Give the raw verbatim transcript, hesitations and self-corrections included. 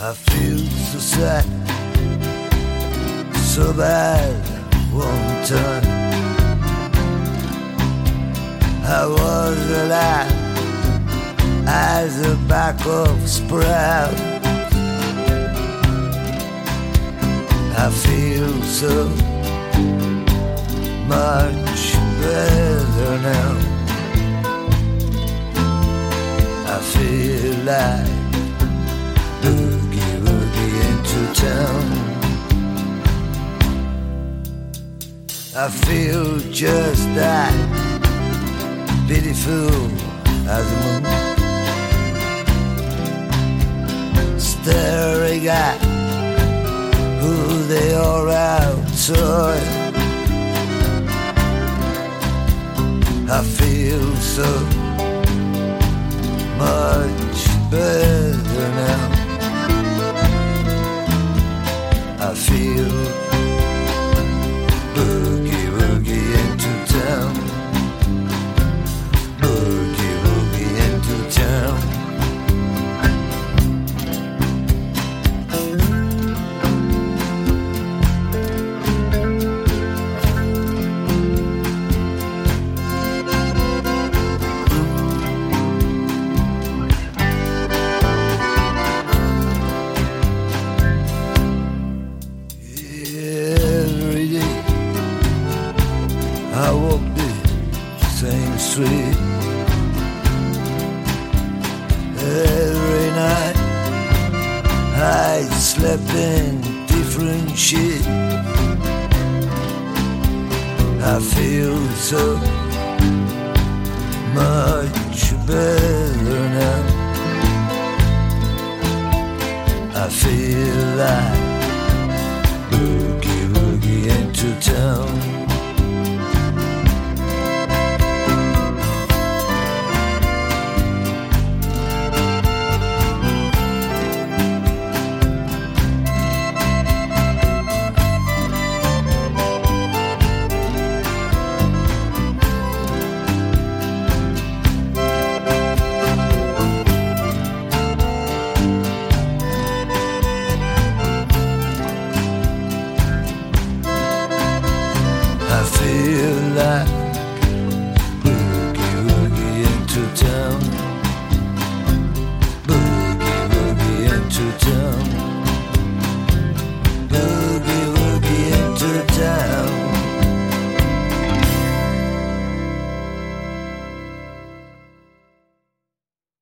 I feel so sad, so bad one time. I was alive as a back of sprout. I feel so much better now. I feel like boogie woogie into town. I feel just that beautiful as a moon, staring at who they are outside. I feel so much better now. I feel boogie woogie into town, boogie woogie into town. I walk the same street every night. I slept in different shit. I feel so much better now. I feel like boogie woogie into town. I feel like boogie woogie into town, boogie woogie into town.